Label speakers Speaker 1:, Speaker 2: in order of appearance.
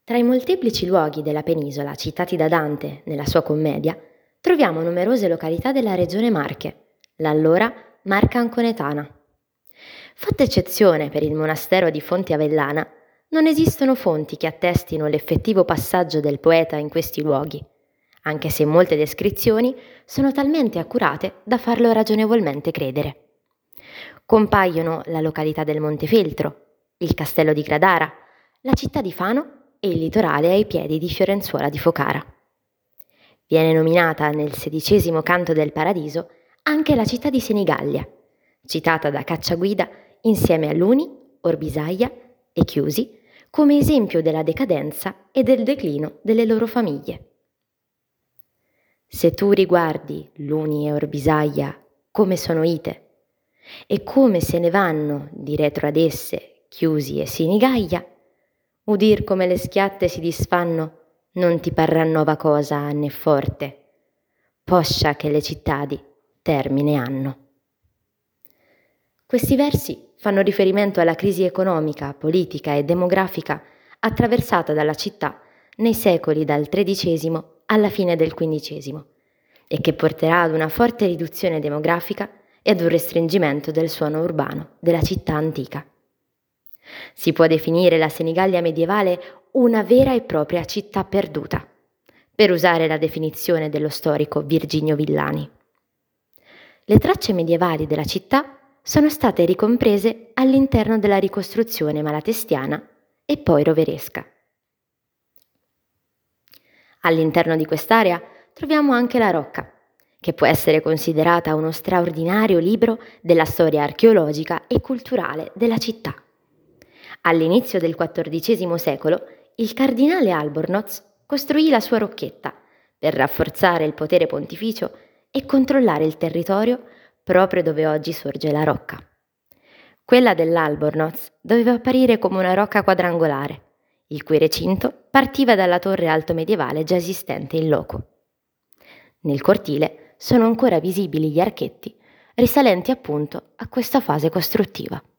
Speaker 1: Tra i molteplici luoghi della penisola citati da Dante nella sua commedia, troviamo numerose località della regione Marche, l'allora Marca Anconetana. Fatta eccezione per il monastero di Fonte Avellana, non esistono fonti che attestino l'effettivo passaggio del poeta in questi luoghi, anche se molte descrizioni sono talmente accurate da farlo ragionevolmente credere. Compaiono la località del Montefeltro, il castello di Gradara, la città di Fano e il litorale ai piedi di Fiorenzuola di Focara. Viene nominata nel XVI canto del Paradiso anche la città di Senigallia, citata da Cacciaguida insieme a Luni, Orbisaglia e Chiusi come esempio della decadenza e del declino delle loro famiglie. Se tu riguardi Luni e Orbisaglia come sono ite, e come se ne vanno di retro ad esse Chiusi e Senigallia, udir come le schiatte si disfanno non ti parrà nova cosa né forte, poscia che le cittadi termine hanno. Questi versi fanno riferimento alla crisi economica, politica e demografica attraversata dalla città nei secoli dal XIII alla fine del XV e che porterà ad una forte riduzione demografica e ad un restringimento del suono urbano della città antica. Si può definire la Senigallia medievale una vera e propria città perduta, per usare la definizione dello storico Virginio Villani. Le tracce medievali della città sono state ricomprese all'interno della ricostruzione malatestiana e poi roveresca. All'interno di quest'area troviamo anche la Rocca, che può essere considerata uno straordinario libro della storia archeologica e culturale della città. All'inizio del XIV secolo, il cardinale Albornoz costruì la sua rocchetta per rafforzare il potere pontificio e controllare il territorio proprio dove oggi sorge la Rocca. Quella dell'Albornoz doveva apparire come una rocca quadrangolare, il cui recinto partiva dalla torre alto medievale già esistente in loco. Nel cortile sono ancora visibili gli archetti risalenti appunto a questa fase costruttiva.